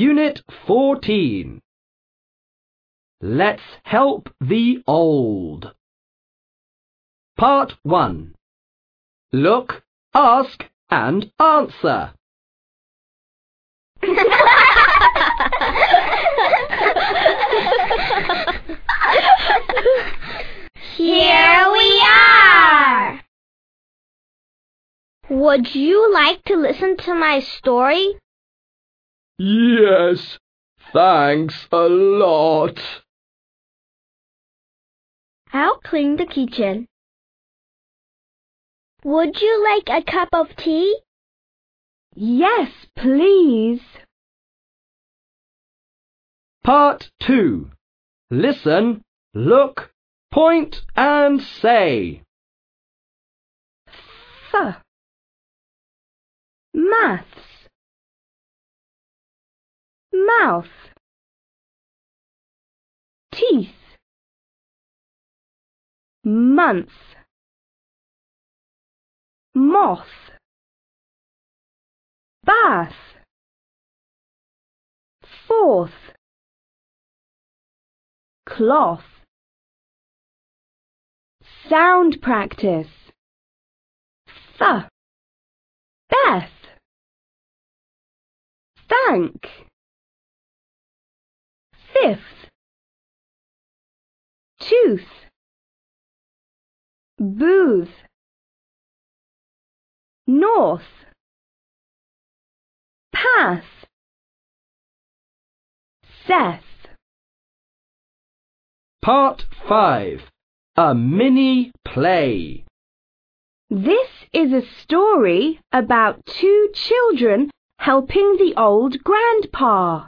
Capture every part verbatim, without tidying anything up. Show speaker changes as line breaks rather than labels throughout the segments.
Unit fourteen. Let's help the old. Part one. Look, ask and answer.
Here we are! Would you like to listen to my story?
Yes, thanks a lot.
I'll clean the kitchen. Would you like a cup of tea?
Yes, please.
Part two. Listen, look, point and say.
F. Maths. Mouth. Teeth. Month. Moth. Bath. Fourth. Cloth. Sound practice. Th. Beth. Thank. Fifth. Tooth. Booth. North. Path. Seth.
Part five. A mini play.
This is a story about two children helping the old grandpa.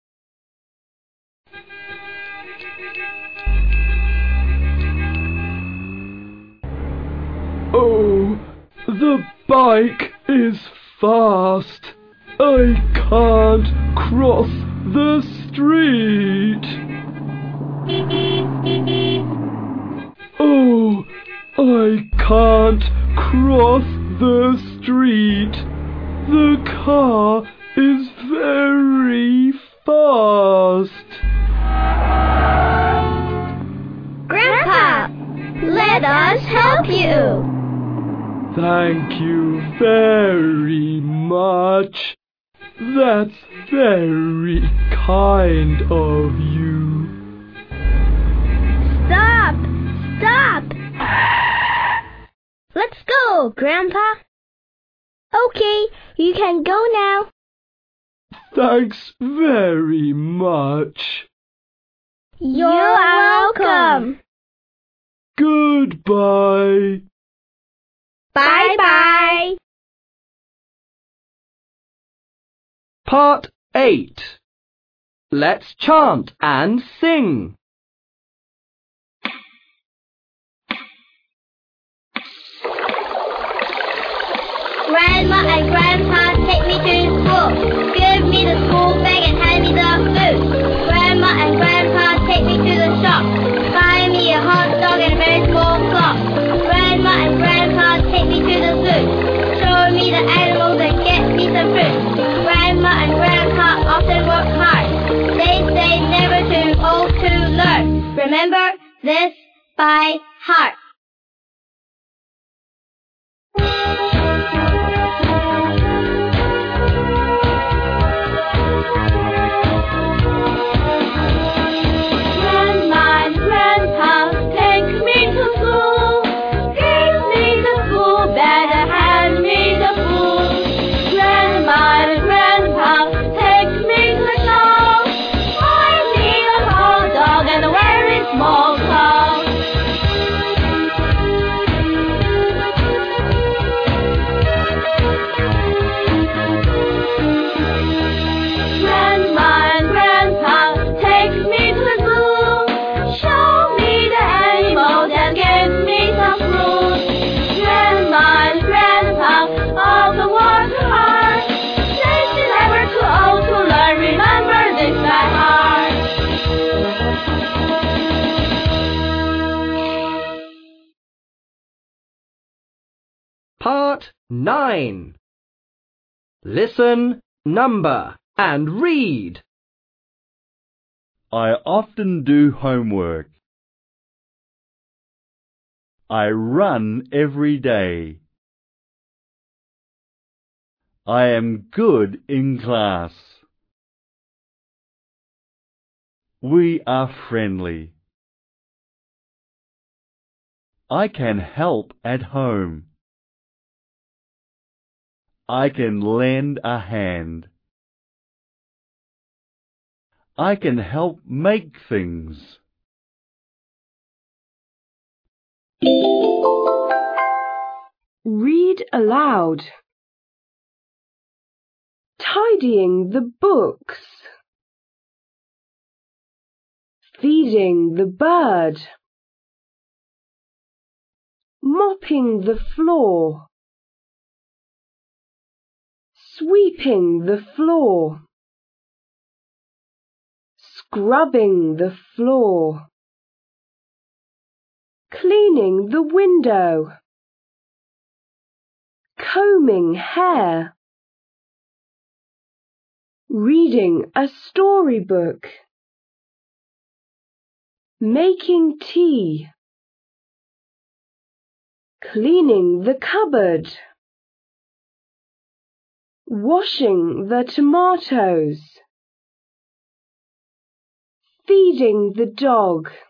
Oh, the bike is fast. I can't cross the street. Oh, I can't cross the street. The car is very fast.
Grandpa, let us help you.
Thank you very much. That's very kind of you.
Stop! Stop! Let's go, Grandpa. Okay, you can go now.
Thanks very much.
You're welcome.
Goodbye.
Bye-bye.
Part eight. Let's chant and sing.
Grandma and Grandpa take me to school. Give me the school bag and hand me the food. Grandma and Grandpa take me to the shop. Buy me a hot dog and a very small clock. Grandma and Grandpa take me to the zoo. Show me the animals and get me some fruit. Grandma and Grandpa often work hard. They say never too old to learn. Remember this by heart.
Part nine. Listen, number and read.
I often do homework. I run every day. I am good in class. We are friendly. I can help at home. I can lend a hand. I can help make things.
Read aloud. Tidying the books. Feeding the bird. Mopping the floor. Sweeping the floor. Scrubbing the floor. Cleaning the window. Combing hair. Reading a storybook. Making tea. Cleaning the cupboard. Washing the tomatoes. Feeding the dog.